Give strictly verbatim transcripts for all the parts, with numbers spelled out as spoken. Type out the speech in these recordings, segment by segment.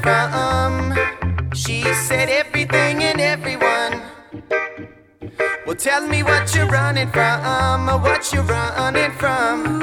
from? She said everything and everyone. Well, tell me what you're running from, what you're running from.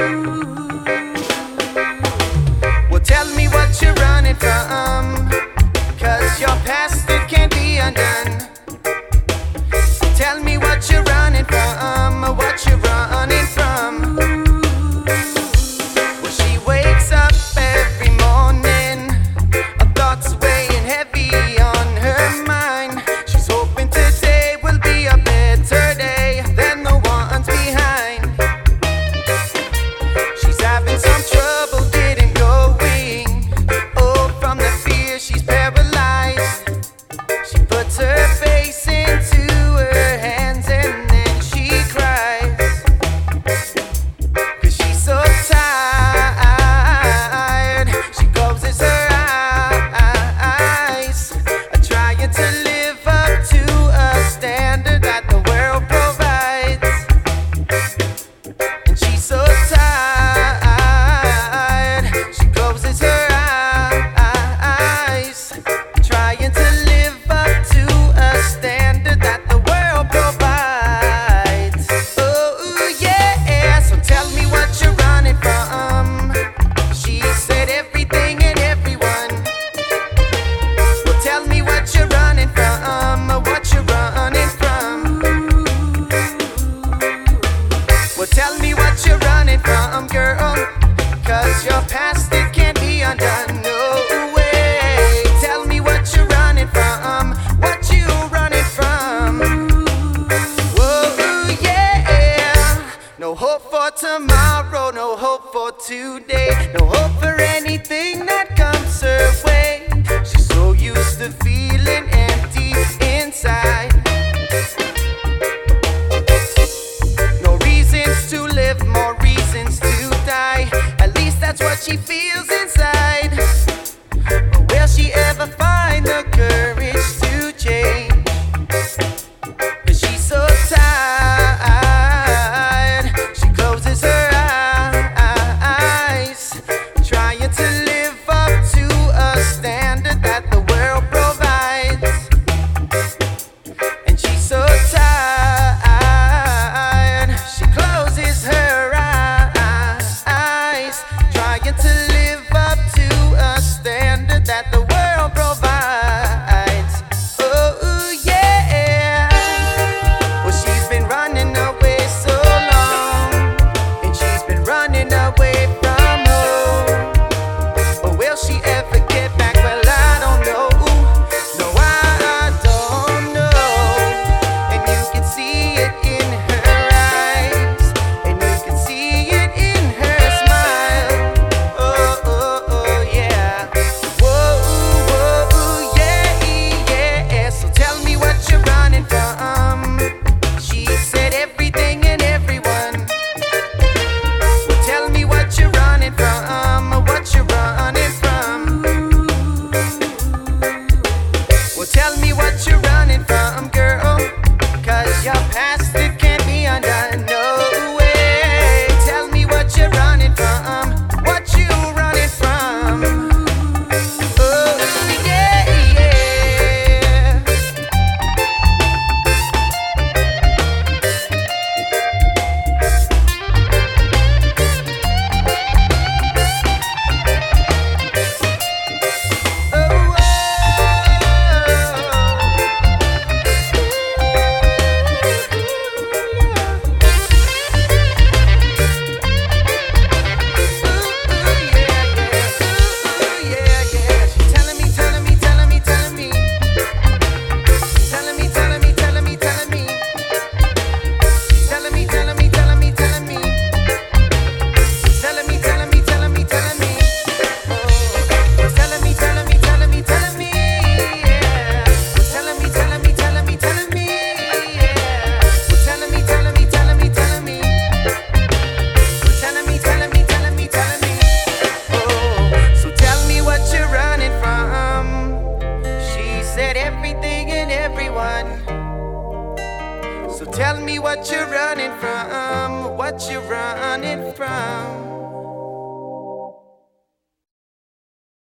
Well, tell me what you're running from, 'cause your past, it can't be undone. Tell me what you're running from, what you're running from. Well, she wakes up every morning, her thoughts weighing heavy on her mind. She's hoping today will be a better day than the ones behind. She's having some trouble getting going. Oh, from the fear she's paralyzed. She puts her face into her hands and then she cries, 'cause she's so tired. She closes her eyes, trying to live up to a standard that the world provides. And she's so tired. She closes her eyes, trying to live up to a standard that the world provides. Oh yeah, so tell me what you're running from. She said everything and everyone. Well, tell me what you're running from, what you're running from. Well, tell me what you're running from, girl, 'cause your past, it can't be undone. No way. Tell me what you're running from, what you running from. Whoa, yeah. No hope for tomorrow, no hope for today, no hope for anything that comes her way. She's so used to feeling empty inside. No reasons to live, more reasons to die. At least that's what she feels inside. But will she ever find the courage to change? 'Cause she's so tired. She closes her eyes, trying to live up to a standard that the world provides. And she's so tired. She closes her eyes, trying to live up to a standard that the world provides. Oh yeah. Well, she's been running away so long, and she's been running away from home. But will she ever get back? Well, I don't know. No, I don't know. And you can see it in her eyes, and you can see it in her smile. Oh, oh, oh, yeah. Whoa, whoa, yeah, yeah. So tell me what you're running from. She said everything and everyone. Well, tell me what you're running from, what you're running from. Well, tell me what you're running from, girl, 'cause your past, it can't be undone. No way. Tell me what you're running from, what you running from. Oh yeah, yeah. Oh, So tell me what you're running from, what you're running from.